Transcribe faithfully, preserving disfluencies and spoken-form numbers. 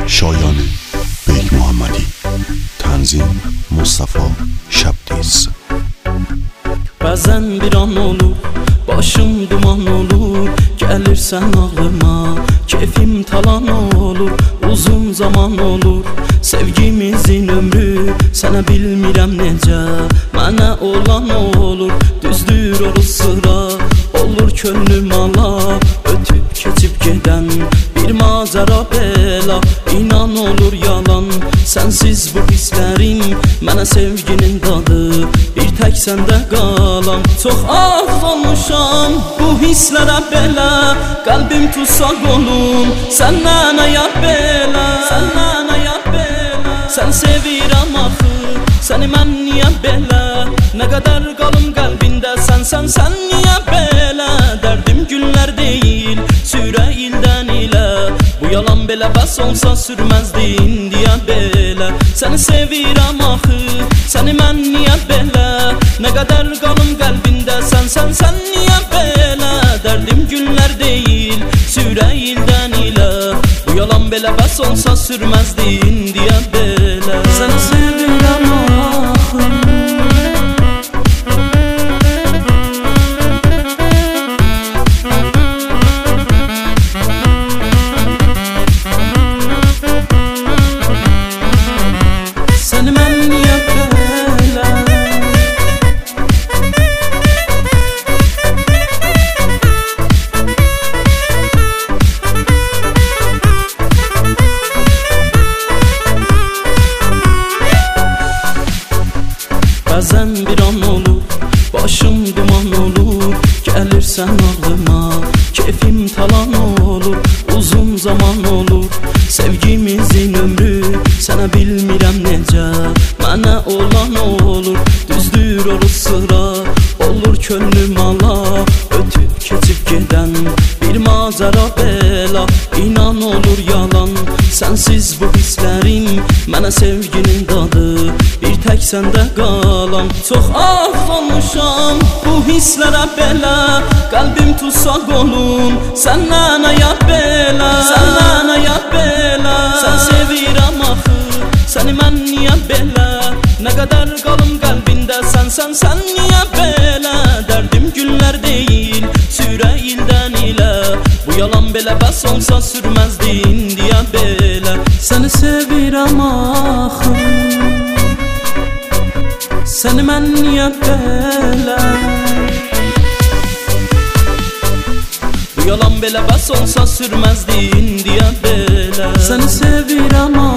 شایان بیگ محمدی. تنظیم مصطفی شبدیز. Bəzən bir an olur, başım duman olur, gəlirsən ağlıma, keyfim talan olur, uzun zaman olur, sevgimizin ömrü, sənə bilmirəm necə, mənə olan olur, düzdür oru sıra, olur könlüm ala, ötüb keçib gedən, bir macəra bela, inan olur yalan, sənsiz bu hislərim, mənə sevginin dadı, bir tək səndə qalam. Çox az olmuşam bu hisslərə belə, qəlbim tutsaq olum, səndən ayaq belə, səndən ayaq belə. Sən sevirəm axı, səni mən niyə belə, nə qədər qalım qəlbində sən, sən, sən niyə belə. Dərdim günlər deyil, sürə ildən ilə, bu yalan belə bəs olsa sürməzdi indiyə belə. Səni sevirəm axı, səni mən niyə belə, nə qədər qalım qəlbində sən, sən, sən niyə belə. Dərdim günlər deyil, sürə ildən ilə, bu yalan belə bəs olsa sürməzdi indiyə belə. Səni sevirəm axı. Səni mən niyə belə. Bəzən bir an olur, başım duman olur, gəlirsən ağlıma, keyfim talan olur, uzun zaman olur, sevgimizin ömrü, sənə bilmirəm necə, mənə olan olur, düzdür oru sıra, olur könlüm ala, ötüb keçib gedən, bir macəra bela, inan olur yalan, sənsiz bu hislərim, mənə sevginin dadı, bir tək səndə qalam. Çox az olmuşam bu hisslərə belə, qəlbim tutsaq olum, səndən ayaq belə, səndən ayaq belə. Sən sevirəm axı, səni mən niyə belə, nə qədər qalım qəlbində sən, sən, sən niyə belə. Dərdim günlər deyil, sürə ildən ilə, bu yalan belə bəs olsa sürməzdi indiyə belə. Səni sevirəm axı, səni mən niyə belə. Bu yalan belə bəs olsa sürməzdi indiyə belə. Səni sevirəm axı.